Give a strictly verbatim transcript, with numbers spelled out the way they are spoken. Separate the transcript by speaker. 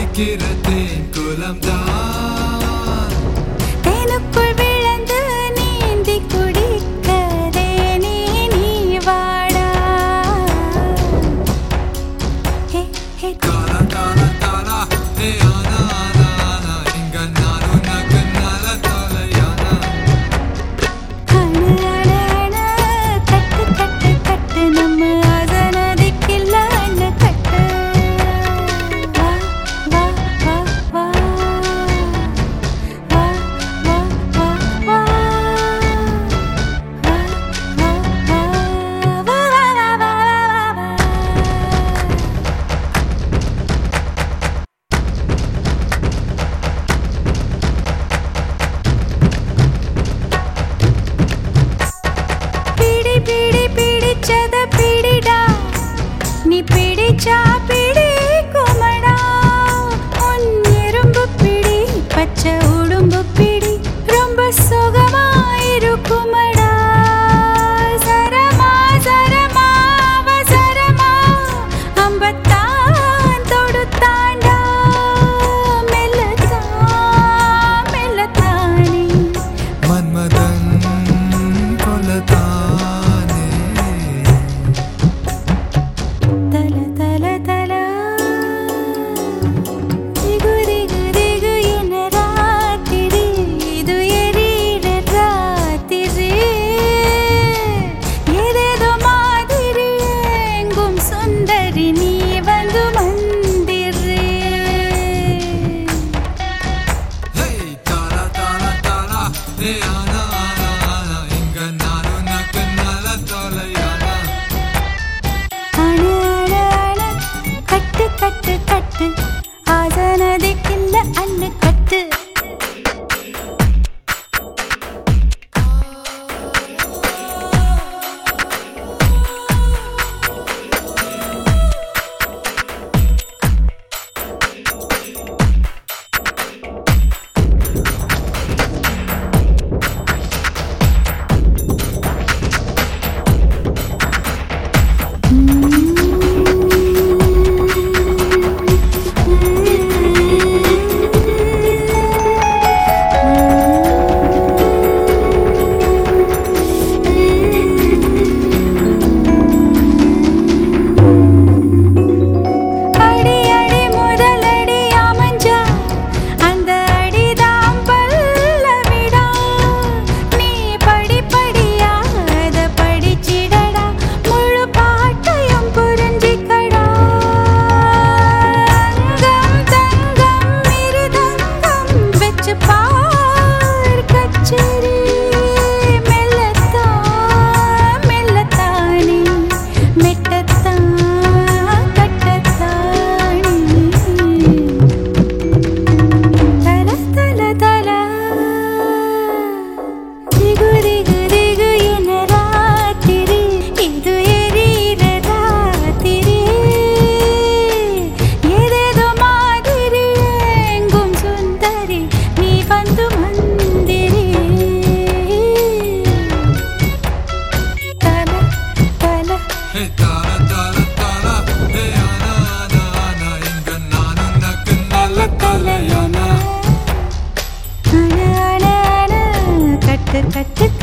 Speaker 1: குளிக்கிற தேன் குலம்தான்
Speaker 2: தேனுக்குள் விழுந்து நீந்தி குடிக்கதே நீ நீ வாடா ஹே ஹே
Speaker 1: தாரா தாரா தாரா ஹே ஆனா ஆனா ஆனா இங்க நான் உனக்கு நல்ல தொலையானா
Speaker 2: அணு அணு அணு கட்டு கட்டு கட்டு நம்ம ஆசனதிக்கில்ல அண்ணு கட்டு வா வா வா வா வா வா வா வா வா வா வா பிடி பிடி பிடிச்சத பிடிடா நீ பிடிச்சா பிடி குமடா உன் எறும்பு பிடி பச்சை உடும்பு பிடி ரொம்ப சுகமாயிருக்குமடா சரமா சரமா அவசரமா அம்பத்தான் தொடுத்தாண்டா மெல்லத்தான் மெல்லத்தானே
Speaker 1: மன்மதன் கொலதானே
Speaker 2: தல தல தல திகு திகு திகு என ராத்திரி இது எரியிற ராத்திரி ஏதேதோ மாதிரி எங்கும் சுந்தரி நீ வந்து மந்திரி
Speaker 1: ஹே தாரா தாரா தாரா ஹே ஆனா ஆனா ஆனா இங்க நான் உனக்கு நல்ல தொலையானா
Speaker 2: அணு அணு அணு கட்டு கட்டு கட்டு ஆசனதிக்கில்ல அண்ணு கட்டு அடி அடி முதலடி அமைஞ்சா அந்த அடிதாம் பல்லவிடா நீ படி படியா அத படிச்சிடடா முழு பாட்டையும் புரிஞ்சிக்கடா அங்கம் தங்கம் மிருதங்கம் வெச்சு பார் கச்சேரி மெல்லத்தான் மெல்லத்தானே மெட்டத்தான் கட்டத்தானே தல தல தல திகு திகு திகு என ராத்திரி இது எரியிற ராத்திரி ஏதேதோ மாதிரி எங்கும் சுந்தரி நீ வந்து மந்திரி தல தல
Speaker 1: ஹே தாரா தாரா தாரா ஹே ஆனா ஆனா ஆனா இங்க நான் உனக்கு நல்ல தொலையானா
Speaker 2: அணு அணு அணு கட்டு கட்டு